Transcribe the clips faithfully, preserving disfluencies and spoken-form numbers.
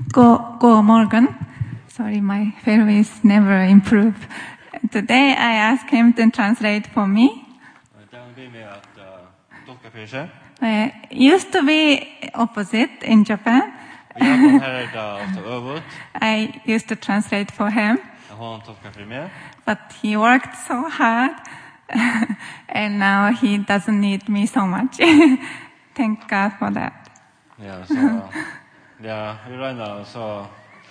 Go, go Morgan. Sorry, my Faroese never improve. Today I asked him to translate for me. Uh, used to be opposite in Japan. I used to translate for him. But he worked so hard. And now he doesn't need me so much. Thank God for that. Yeah, so, yeah, right now, so,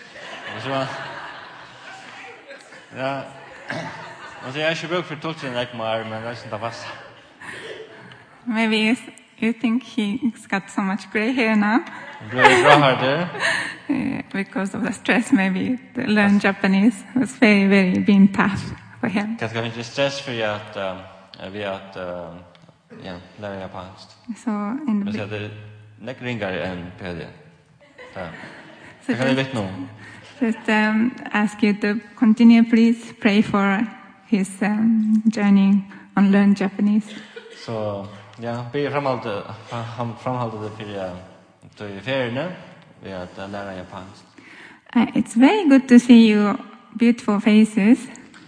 yeah, also, I should work for tolken like more, but that's not fast. Maybe you, you think he's got so much gray hair now? Gray hair, uh, because of the stress, maybe to learn Japanese was very, very being tough for him. Kanske inte stress för att vi att ja, lära japanskt. So in the det näck ringar än P D. Så kan jag vet nog. Just um, ask you to continue, please pray for his um, journey on learn Japanese. Så ja, be framhålla han framhålla det för till färne vi att lära japanskt. Uh, it's very good to see you beautiful faces.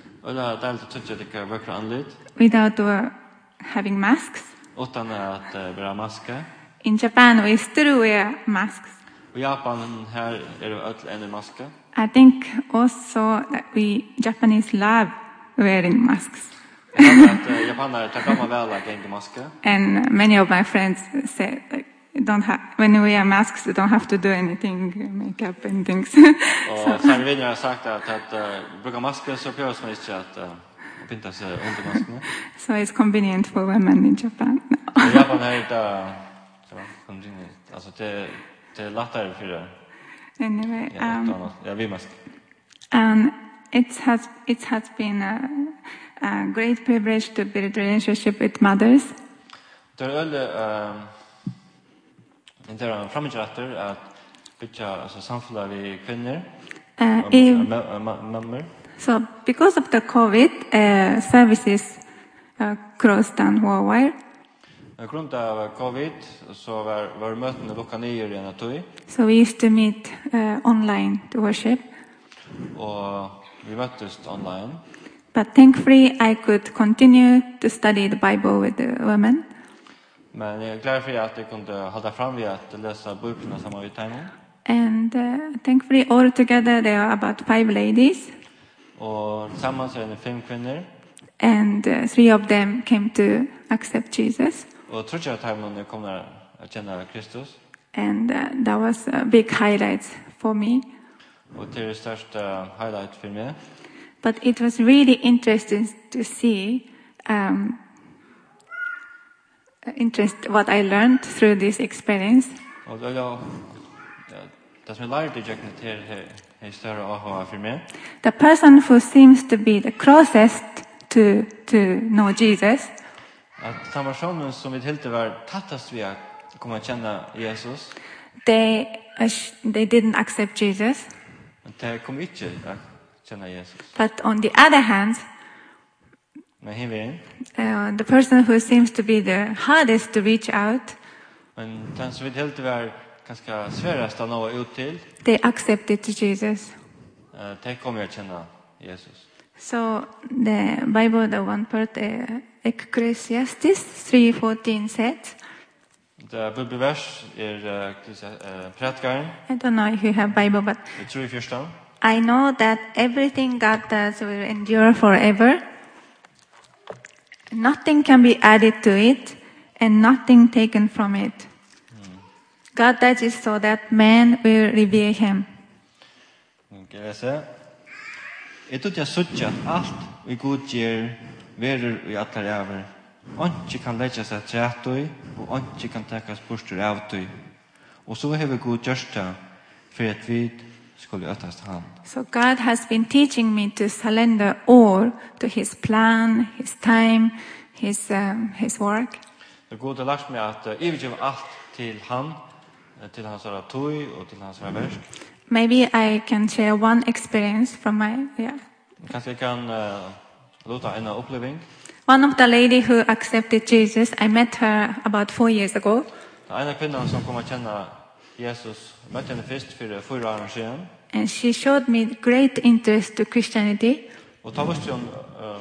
Without uh, having masks. Utan att bära masker. In Japan we still wear masks. I Japan här är det öll en masker. I think also that we Japanese love wearing masks. Japaner tar gamla väl att gänga masker. And many of my friends say like, don't have when we wear masks you don't have to do anything makeup and things. Och sen vill jag sagt att att bruka masker så behövs man inte att pinta sig under maskerna. So it's convenient for women in Japan. I Japan är det så convenient. Alltså det det lättare för det. Anyway, um, ja, vi mask. And it has it has been a, a great privilege to build a relationship with mothers. Det är det är framgångsrikt att bygga alltså samfällar vi kvinnor och mammor. So because of the COVID, uh, services uh, closed down worldwide. På grund av COVID så var var mötena luckan ner i en tog. So we used to meet uh, online to worship. Och vi möttes online. But thankfully I could continue to study the Bible with the women. Men jag är glad för att jag kunde hålla fram vid att läsa böckerna samma vid timern. And uh, thankfully all together there are about five ladies. Och tillsammans är det fem kvinnor. And uh, three of them came to accept Jesus. Och tror jag att timern kommer att känna Kristus. And uh, that was a big highlight for me. Och det är det största highlight för mig. But it was really interesting to see um, interest what I learned through this experience. Och då jag det som jag lärde jag till är större aha för mig. The person who seems to be the closest to to know Jesus. Att samma personen som vi helt var tattast vi att komma att känna Jesus. They uh, they didn't accept Jesus. Det kom inte att känna Jesus. But on the other hand, men himlen, uh, the person who seems to be the hardest to reach out. Men den som vi helt var ganska svårast att nå ut till. They accepted Jesus. Uh, det kommer att känna Jesus. So the Bible, the one part, uh, Ecclesiastes three fourteen said. The bibelvers är uh, Prätkaren. I don't know if you have Bible, but three fifteen. I know that everything God does will endure forever. Nothing can be added to it, and nothing taken from it. Mm. God does it so that man will revere Him. Okay, så. Är det jag sucht att allt vi god ger verer i alla över. Onchi kan lägga sig trätoj och onchi kan täckas bort ur avtoj. Och så har vi god görsta för att vi skulle ötast han. So God has been teaching me to surrender all to His plan, His time, His um, His work. Det går att lära mig att överge allt till han, till hans toj och till hans verk. Maybe I can share one experience from my yeah. Kanske kan uh, låta en upplevelse. One of the lady who accepted Jesus, I met her about four years ago. En kvinna som kom att känna Jesus møtte henne først for fyra år siden. And she showed me great interest to Christianity. Og ta vist hun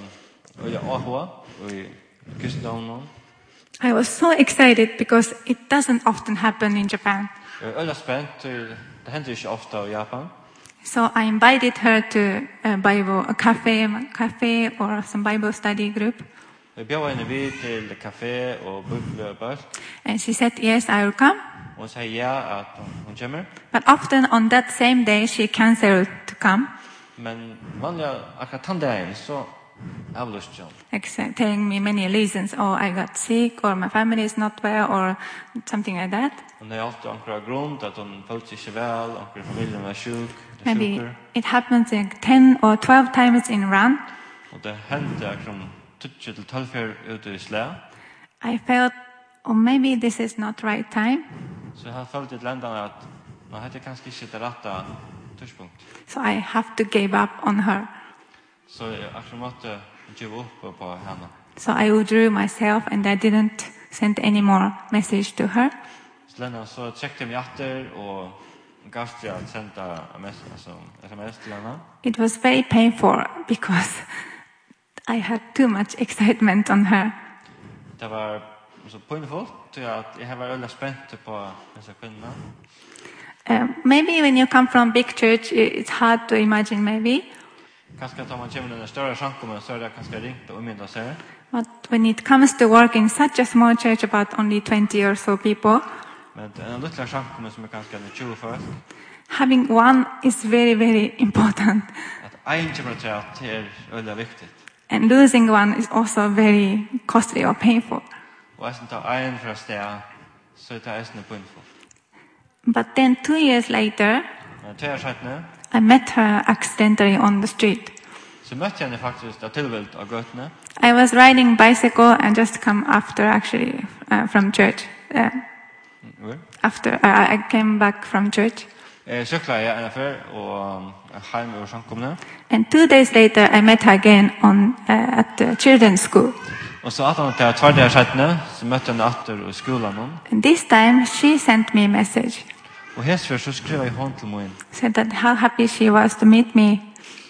og jeg ahua og i kristendommen. I was so excited because it doesn't often happen in Japan. Jeg er øyla spent, det hender ikke ofte i Japan. So I invited her to a Bible, a cafe, cafe or some Bible study group. Jeg bjør henne vid til kafé og bibelbøk. And she said, yes, I will come. Hun sier ja at hun kommer. But often on that same day, she canceled to come. Men vanlig akkurat den dagen så avlyst hun. Like telling me many reasons. Oh, I got sick, or my family is not well, or something like that. Hun har alltid akkurat grunn at hun følte seg ikke vel, akkurat familien var sjuk. Maybe it happens like ten or twelve times in run. Og det hendte akkurat tutsi til tolvfjør ute i slæ. I felt, oh, maybe this is not right time. Så jeg har følt et landene at nå hadde jeg kanskje ikke det rette tidspunkt. So I have to give up on her. Så jeg akkurat måtte give opp på henne. So I withdrew myself and I didn't send any more message to her. Så Lena så tjekkte jeg meg etter og gavst jeg at sende sms til henne. It was very painful because I had too much excitement on her. Det var så painful til at jeg var veldig spent på disse kvinnerne. Uh, maybe when you come from big church, it's hard to imagine maybe. Kanskje da man kommer til en større samkommun, så er det kanskje ringt og umynda seg. But when it comes to work in such a small church, about only twenty or so people, Men en liten samkommun som er kanskje tjue folk, having one is very, very important. at en kommer til at det er veldig viktig. And losing one is also very costly or painful. Og jeg synes at en fra sted, så er det eisende painful. But then two years later, Men til jeg skjøttene, I met her accidentally on the street. så møtte jeg henne faktisk av tilvilt av gøttene. I was riding bicycle and just come after actually uh, from church. Uh, Mm. after uh, I came back from church. Jeg sykla i en affær og heim over samkomne. And two days later, I met her again on uh, at the children's school. Og så at han til tverdige skjøttene, så møtte jeg henne atter i skolen. And this time, she sent me a message. Og helt før så skrev jeg hånd til min. Said that how happy she was to meet me.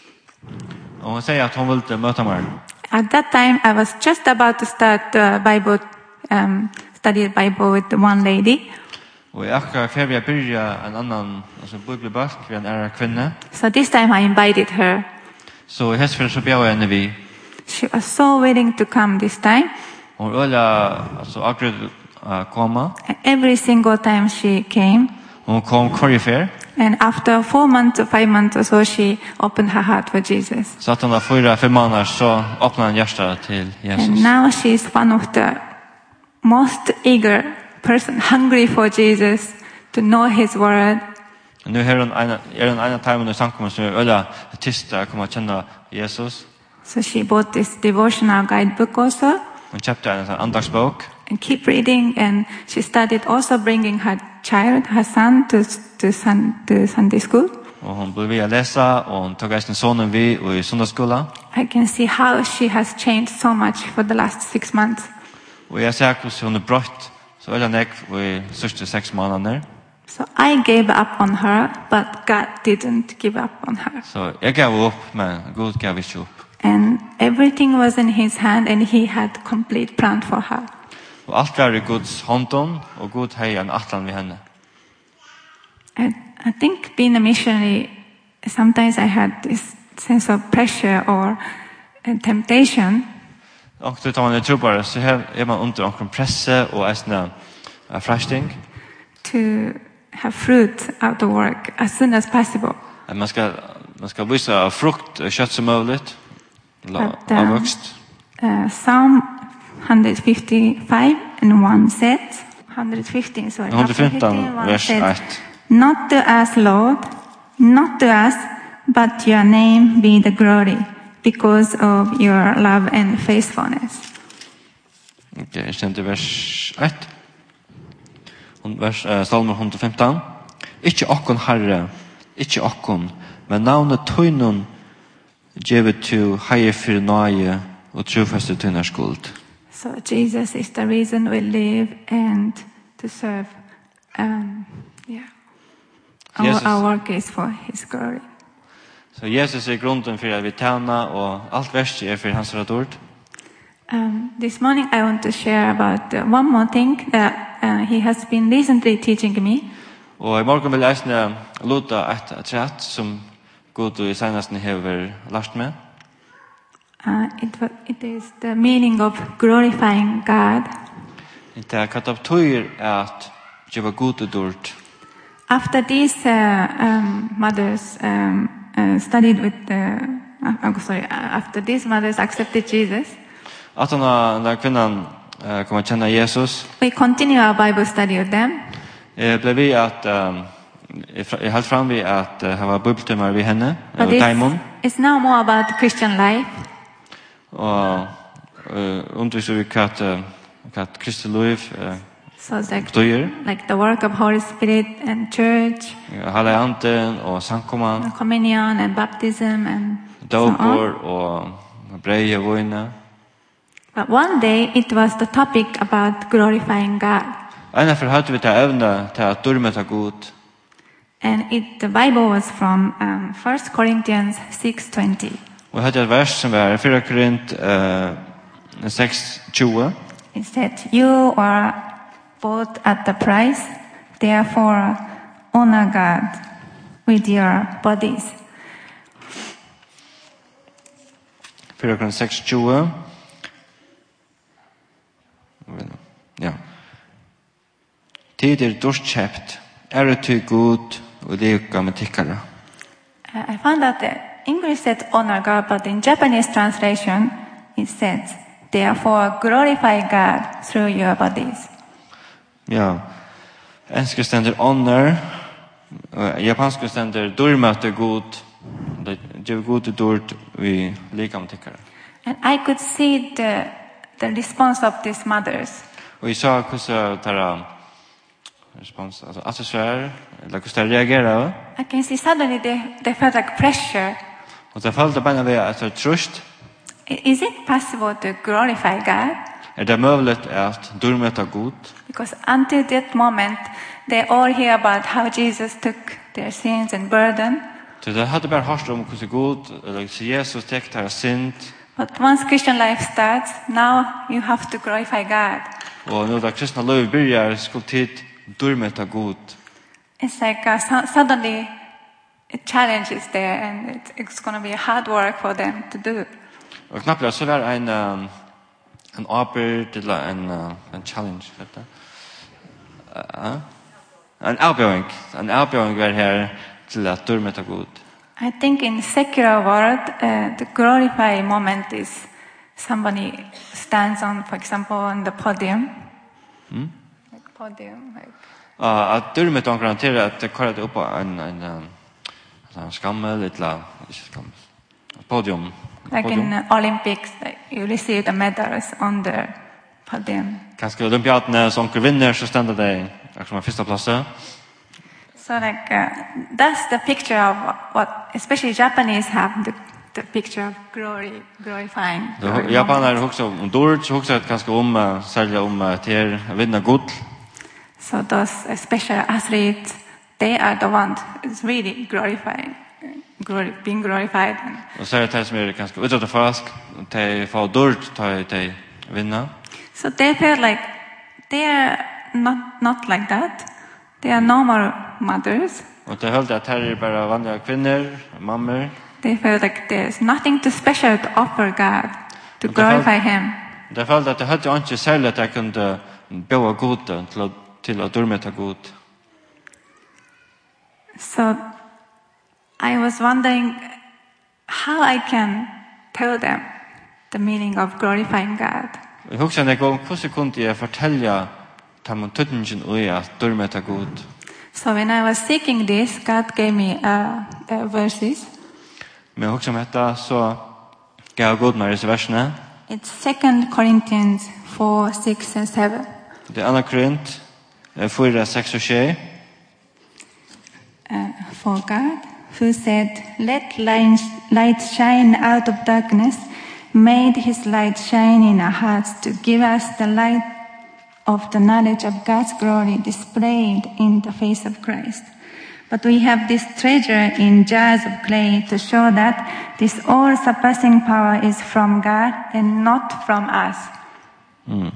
Og hun sier at hun ville møte meg. At that time, I was just about to start uh, Bible, um, study the Bible with one lady. Og jeg akkurat før jeg begynte en annen, altså bibelbøk, ved en ære kvinne. So this time I invited her. Så helt før så bjør jeg henne vi. She was so willing to come this time. Og hun øyla, altså akkurat uh, komme. And every single time she came. Hun kom hver før. And after four months or five months or so, she opened her heart for Jesus. Så at hun var fyra, fem måneder, så åpnet han hjertet til Jesus. And now she's one of the most eager person, hungry for Jesus, to know his word. Og nu er hun en, er hun en av timene i samkommet som er øyla tyst å komme og kjenne Jesus. So she bought this devotional guidebook also. Hun kjøpte en sånn andagsbok. And keep reading, and she started also bringing her child, her son, to to, sun, to Sunday school. Og hun ble ved å lese, og hun tok eisen sonen vi i sundagsskolen. I can see how she has changed so much for the last six months. Og jeg ser hvordan hun er brøtt, så øyla nek i sørste seks måneder. So I gave up on her, but God didn't give up on her. Så jeg gav opp, men Gud gav ikke opp. And everything was in his hand, and he had complete plan for her. Og alt var i Guds hånden, og Gud hei en atlan ved henne. And I think being a missionary, sometimes I had this sense of pressure or uh, temptation. Og det tar man i trobare, så her er man under omkring presse og eisne uh, frasting. To have fruit out of work as soon as possible. At man skal, man skal vise frukt og kjøtt som muligt, But, av um, vokst. Uh, Psalm one fifty-five and one said, one fifteen, sorry, one fifteen, one vers said, eitt. Not to us, Lord, not to us, but your name be the glory, because of your love and faithfulness. Okay, jeg kjente vers eitt. Vers, uh, Salmer one fifteen. Ikke okkon herre, ikke okkon, men navnet tøynun gjevet to heie for nøye og trofaste tøyner skuld. So Jesus is the reason we live and to serve um, yeah, Our, Jesus, our work is for his glory. Så Jesus är grunden för att vi tjänar och allt värst är för hans ord. Um, this morning I want to share about uh, one more thing that uh, he has been recently teaching me. Og I morgen vil jeg læse luta et trætt som Gud og i seneste har lært meg. Uh, it, it is the meaning of glorifying God. Det er hva det betyr at gjøre Gud og dårlig. After these uh, um, mothers um, uh, studied with the, uh, I'm sorry, after these mothers accepted Jesus, at når kvinnan uh, kom å kjenne Jesus, we continue our Bible study with them. Jeg ble vi at um, jeg helt fram vi at uh, ha bibeltimer ved henne og Taimon. It's now more about Christian life. Og uh, underviser vi hva hva Kristi liv uh, so it's like, like the work of Holy Spirit and church. Halve anden og samkomman. Communion and baptism and dåper og breie vøyne. But one day it was the topic about glorifying God. Ena for hadde vi til evne til at durme til Gud. And it, the Bible was from um, First Corinthians six twenty. Og hadde et vers som var Første Korint uh, seks tjue. It said, "You are bought at the price, therefore honor God with your bodies." Første Korint seks tjue. Ja. Tid er dorskjøpt, er det til Gud og leka med tikkere. I found that the English said honor God, but in Japanese translation it says, "Therefore glorify God through your bodies." Ja. Engelsk stender honor, japansk stender durmøte Gud, det gjør Gud og dort vi leka med tikkere. And I could see the the response of these mothers. Og jeg sa hvordan tara respons, altså atmosfære, eller hvordan de reagerer. I can see suddenly they, they felt like pressure. Og det følte bare ved at det er trøst. Is it possible to glorify God? Er det mulig at durmøte Gud? Because until that moment, they all hear about how Jesus took their sins and burden. Så det hadde bare hørt om hvordan Gud, eller Jesus tek deres synd. But once Christian life starts, now you have to glorify God. Og når det kristne liv begynner, skulle tid durmøte Gud. It's like uh, so, suddenly a challenge is there, and it, it's going to be hard work for them to do. Og knapt så var en um, en arbeid eller en uh, en challenge, vet du. Uh, en avbjøring, en avbjøring var her til at durmøte Gud. I think in secular world, uh, the glorify moment is somebody stands on, for example, on the podium. Mm? Like podium, like. Uh, at durmøte omkring til at det kører opp en en en skammel, eller ikke skammel, podium. Like podium. In uh, Olympics, like you receive the medals on the podium. Kanskje olympiadene som vinner, så stender det som første plass. So like uh, that's the picture of what, especially Japanese have the the picture of glory, glorifying. Glory Japaner hugsa om dort, hugsa kanskje om særlig om til vinna guld. So those special athletes, they are the ones is really glorifying, glory, being glorified. Og så er det som er kanskje utsatt fast, de får dort, de vinna. So they feel like they are not not like that. They are normal mothers. Og de følte at her er bare vanlige kvinner, mammer. They feel like there's nothing too special to offer God, to glorify Him. De følte at det hadde ikke særlig at jeg kunne bjøre Gud til å, til å durmøte Gud. So I was wondering how I can tell them the meaning of glorifying God. Jeg husker en gang, hvordan kunne jeg fortelle dem tøtningen og at durmøte Gud? So when I was seeking this, God gave me uh, uh, verses. Men jeg husker om dette, så gav Gud meg disse versene. It's Second Corinthians four, six and seven. Det er Anna Korint, fire, seks og sju. Uh, for God, who said, "Let light shine out of darkness," made His light shine in our hearts to give us the light of the knowledge of God's glory displayed in the face of Christ. But we have this treasure in jars of clay to show that this all-surpassing power is from God and not from us. Mm.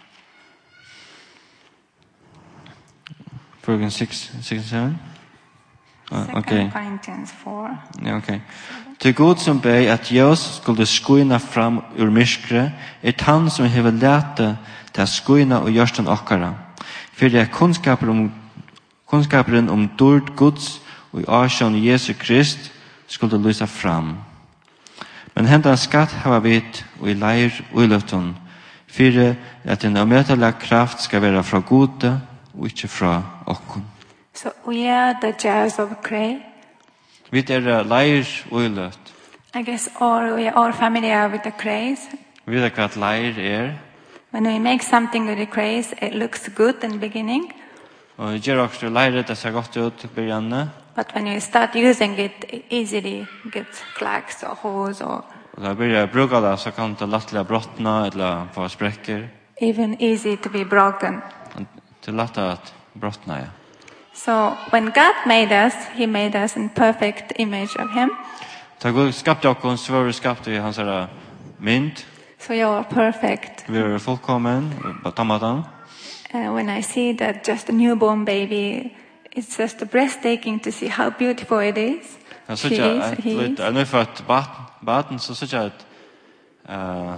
Program six, six and seven. Uh, Second okay. Corinthians four. Ja, okay. Til Gud som beg at ljus skulle skuina fram ur myskre, er han som hever lete til skuina og gjørsten okkara. For det er kunnskaper om, kunnskaperen om dård Guds og i avsjån Jesu Krist skulle lysa fram. Men hendan skatt hava vit og i leir og i løfton, for at en omøtelig kraft skal være fra gode og ikke fra okkon. So we are the jars of clay. Vi er leir og i løft. I guess all we are all familiar with the clays. Vi vet hva leir er. When we make something with the clays, it looks good in the beginning. Og vi gjør også leir, det ser godt ut i begynnelsen. But when you start using it, it easily gets cracks or holes or Og da blir jeg bruker det, så kan det lattelig brottene eller få sprekker. even easy to be broken. Til latt at brottene, ja. So when God made us, He made us in perfect image of Him. Da Gud skapte oss, så var vi skapte i hans herre mynd. So you're perfect. Vi er fullkommen på tomaten. Uh, when I see that just a newborn baby, it's just breathtaking to see how beautiful it is. Jeg She synes is, at he is. litt, jeg er født baden, så synes jeg at uh,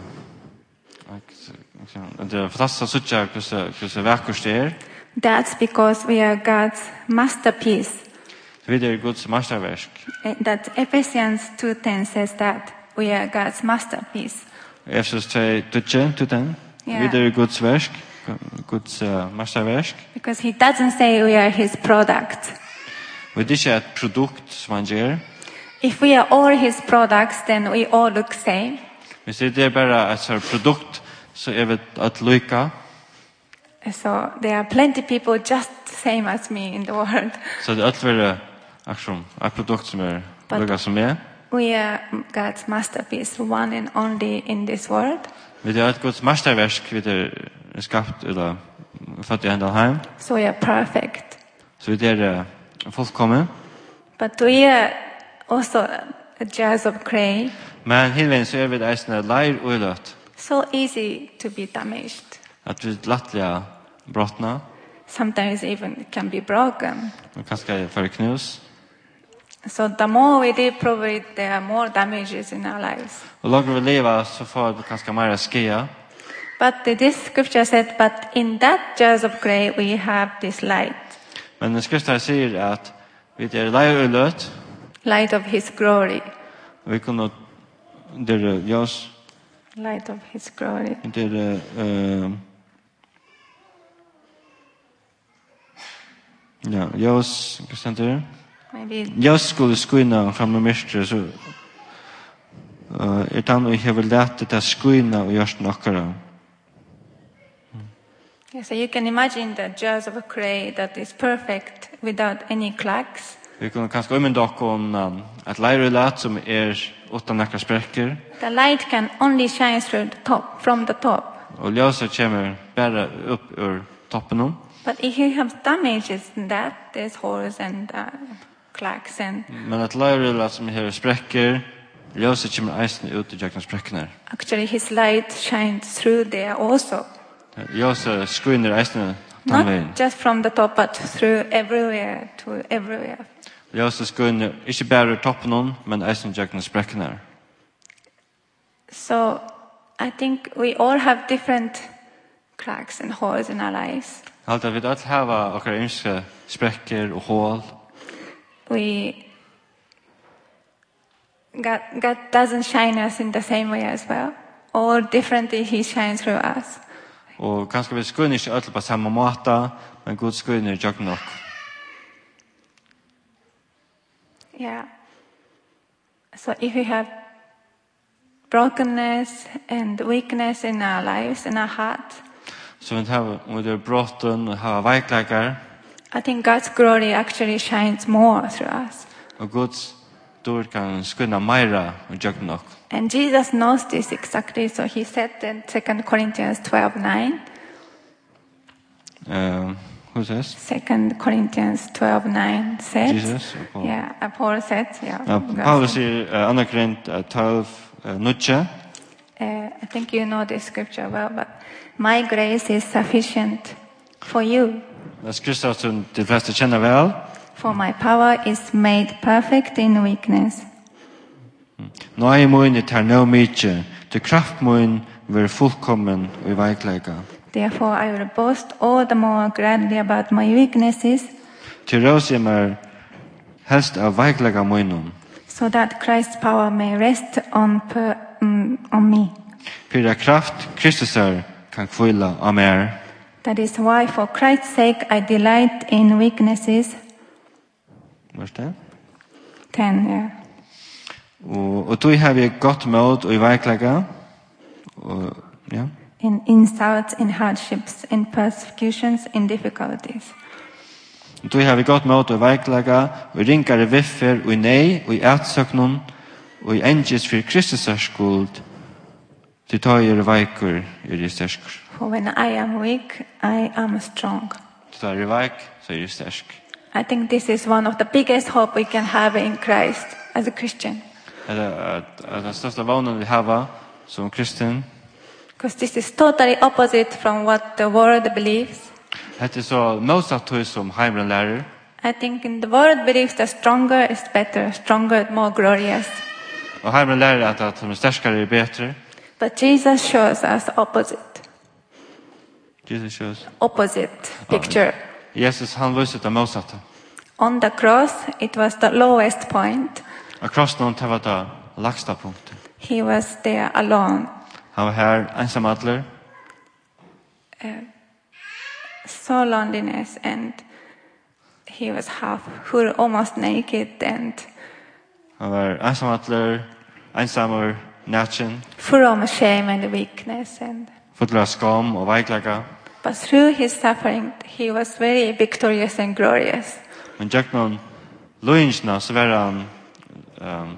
det er fantastisk å synes hvordan vekkert det er. That's because we are God's masterpiece. Vi er Guds masterverk. Uh, That Ephesians two ten says that we are God's masterpiece. Efesos two tutje, tutten. Ja. Vi er Guds verk, Guds uh, masterverk. Because He doesn't say we are His product. Vi er ikke et produkt som han gjør. If we are all His products, then we all look same. Hvis det er bare et sånt produkt, så er vi et lykke. So there are plenty people just same as me in the world. Så det er alt være akkurat et produkt som er But- lykke som er. We are God's masterpiece, one and only in this world. Vi er et Guds masterverk, vi er skapt, eller født i enda heim. So we are perfect. Så vi er uh, fullkommen. But we are also a jars of clay, Men hele så er vi eisende leir og løtt. so easy to be damaged. At vi lattelig brottene, Sometimes even it can be broken. og kanskje for knus. So the more we do, probably there are more damages in our lives. Og langer vi leva, så får vi kanskje mer skia. But the- this scripture said, but in that jars of clay we have this light, Men skriften sier at vi er leir og løtt, light of His glory, og vi kunne det er jøs, light of His glory. det er uh, ja, jøs, hva stendt det? Maybe Jøs skulle skuina fram med mistret, så uh, er den og hever lete til skuina og gjørst nokkara. Yeah, so you can imagine the jars of clay that is perfect without any cracks. Vi kunne kanskje umynda okkon um, at leir og løtt som er utan nekkar sprekker, The light can only shine through the top, from the top. og ljóset kommer bare upp ur toppen om. But if you have damages in that, there's holes and uh, cracks and Men at leir og løtt som har sprekker, ljóset kommer eisen ut i jøkken sprekkene. actually His light shines through there also. Ljóset skuiner eisen den Not veien. just from the top, but through everywhere to everywhere. Ljóset skuiner ikke bare ur toppen om, men eisen jøkken sprekkene. So I think we all have different cracks and holes in our lives. Halt at vi alt hava okkar ymske sprekker og hål. We God, God doesn't shine us in the same way as well. All differently He shines through us. Og kanskje vi skuiner ikke alt på samme måte, men Gud skuiner jøkken nok. Yeah. So if we have brokenness and weakness in our lives, in our heart, Så vi har om vi er brotten og har veikleikar, I think God's glory actually shines more through us. og Guds dår kan skuina meira og jøkken nok. And Jesus knows this exactly, so He said in Second Corinthians twelve nine, Uh, Who says? Second Corinthians twelve nine said. Jesus. Or Paul? Yeah, uh, Paul said. Yeah. Uh, Paulus säger uh, Andra Korint uh, tolv uh, nutja. Uh, I think you know this scripture well, but my grace is sufficient for you. Det skrivs som de flesta känner väl. For my power is made perfect in weakness. Nå er mun it har no mycket. The kraft mun ver fullkommen och i veiklega. Therefore I will boast all the more gladly about my weaknesses. Till ros är mer helst av veiklega munum. So that Christ's power may rest on per, um, on me. För kraft Kristusar kan kvilla av mer. That is why for Christ's sake I delight in weaknesses. Vers det? ten, yeah. Og, og du har vi godt mod og i veiklega. Og, ja. In insults, in hardships, in persecutions, in difficulties. Du har vi godt mod og i veiklega, og i ringare viffer, og i nei, og i ætsøknun, og i engis for Kristus skuld, til tøyer veikur er i stersk. For when I am weak, I am strong. Til tøyer veik, så er i stersk. I think this is one of the biggest hope we can have in Christ as a Christian. Det er den største vånen vi har som kristen. Because this is totally opposite from what the world believes. Det er så motsatt til som heimren lærer. I think in the world believes that stronger is better, stronger, more glorious. Og heimren lærer at at som er sterskere er bedre. But Jesus shows us opposite. Jesus shows. Opposite picture. Jesus han viser det motsatte. On the cross, it was the lowest point. Og krossen han var det lagsta punktet. He was there alone. Han var her ensamadler. Uh, so loneliness, and he was half, full, almost naked, and Han var ensamadler, ensamur, natchen, full of shame and weakness. And full av skam og veiklega. but through his suffering, he was very victorious and glorious. Men jeg noen løyngsna så var han um,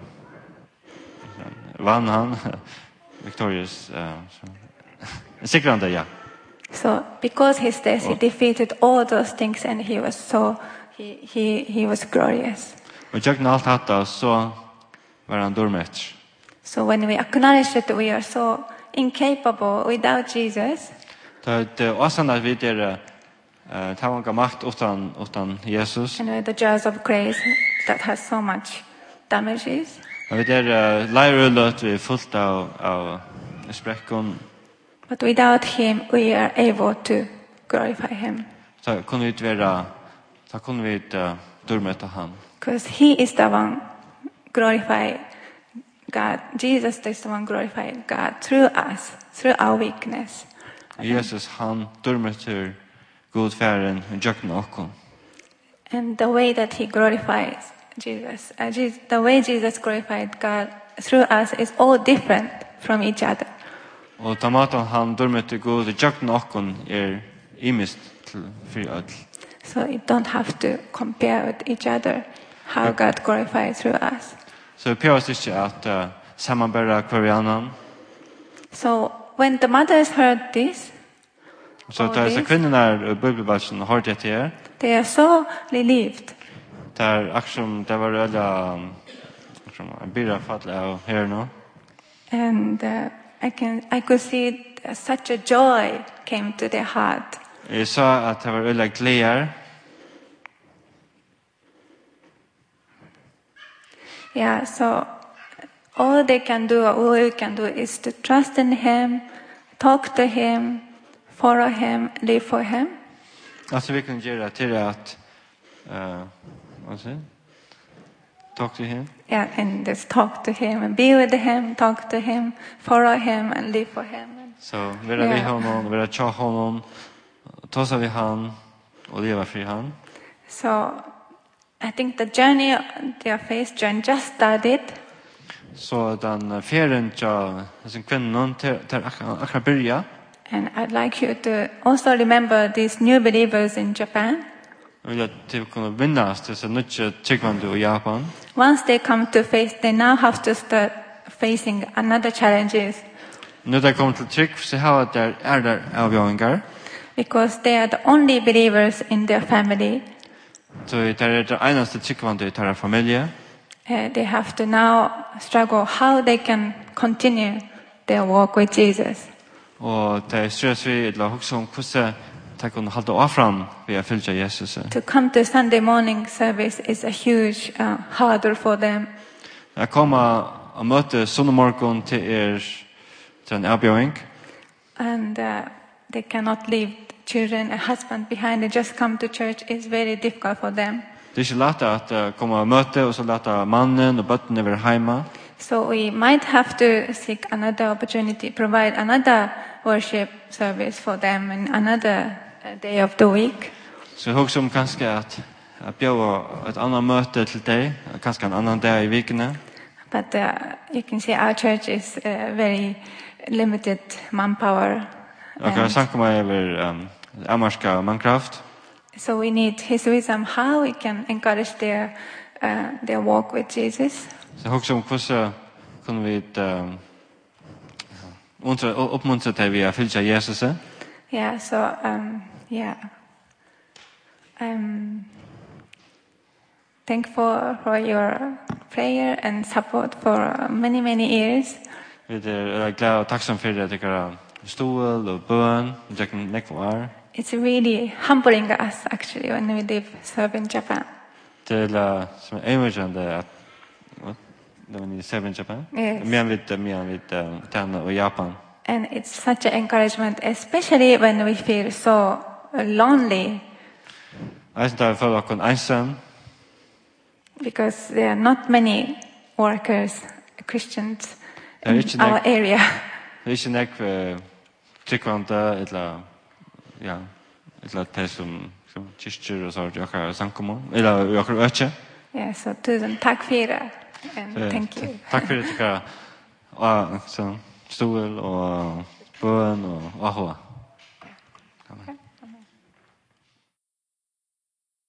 vann han victorious uh, sikrande, ja. So because his death, he defeated all those things, and he was so he he he was glorious. Og jeg noen alt hatta så var han dormet. So when we acknowledge that we are so incapable without Jesus, Det er også at vi er uh, tar mange makt utan, utan Jesus. and the jars of grace that has so much damages, Og vi er uh, leirullet, vi er fullt av, av sprekkon. but without him, we are able to glorify him. Så kunne vi være, så kunne vi uh, dormeta han. Because he is the one glorify God. Jesus is the one glorify God through us, through our weakness. Jesus han dormeter god færen og jøkken okkom. And the way that he glorifies Jesus, uh, Jesus, the way Jesus glorified God through us is all different from each other. Og da maten han dormeter god og jøkken okkom er imist til fri ødel. So you don't have to compare with each other how God glorifies through us. Så vi prøver ikke at uh, sammenbære hver vi annan. So when the mothers heard this, Så all da disse this, kvinnerne i bibelbatsen har det her, they are so relieved. der akkurat det var øyla en byrra fattelig av her nå. And uh, I can, I could see that such a joy came to their heart. Jeg sa at det var øyla gleder. Yeah, so all they can do, all we can do is to trust in him, talk to him, follow him, live for him. Altså vi kan gjøre til at uh, hva sier? Talk to him. Yeah, and just talk to him and be with him, talk to him, follow him and live for him. Så være vi Yeah. honom, være tja honom, tåsa vi han og leva fri han. So I think the journey, their faith journey just started. Så den ferien tja sin kvinnen til akkurat byrja. And I'd like you to also remember these new believers in Japan. Jeg vil at de kunne vinnes til så nødvendig tryggvande i Japan. Once they come to faith, they now have to start facing another challenges. Nå da kommer til trygg, så har det er der avgjøringer. because they are the only believers in their family. Så det är det enaste tryggvande i deras familj. Uh, they have to now struggle how they can continue their walk with Jesus. Og det er stress vi la också om hur ta kunna hålla av fram vi följa Jesus. To come to Sunday morning service is a huge uh, hurdle for them. Jag kommer att möta söndagsmorgon till er till en erbjudning. And uh, they cannot leave children and husband behind. They just come to church. It's very difficult for them. Det är inte lätt att uh, komma och möta och så låta mannen och barnen vara hemma. So we might have to seek another opportunity, provide another worship service for them in another uh, day of the week. Så jag också om kanske att att bjuda ett annat möte till dig, kanske en annan dag i veckan. But uh, you can see our church is uh, very limited manpower. Och jag sank mig över um, amarska mankraft. So we need his wisdom how we can encourage their uh, their walk with Jesus. Så också om hur kan vi um, uppmuntra till vi följa Jesus. Yeah, so um, yeah. I'm thankful for your prayer and support for many, many years. Vi är glada och tacksamma för att det stol och bön, jag kan nekva år. It's really humbling us actually when we live serve in Japan. Det är som emergande att det var ni serve in Japan. Yes. Men vi men vi tjänar i Japan. And it's such an encouragement, especially when we feel so lonely. Jag tror att folk kan ensam. Because there are not many workers, Christians in our area. Det är inte näck tryckvanta eller ja, eller det som som kyrkor och så jag kan samkomma eller jag kan öka. Yeah, so tusen tack för det. And thank you. Tack för det tycker jag. Så stol och bön och aha. Amen.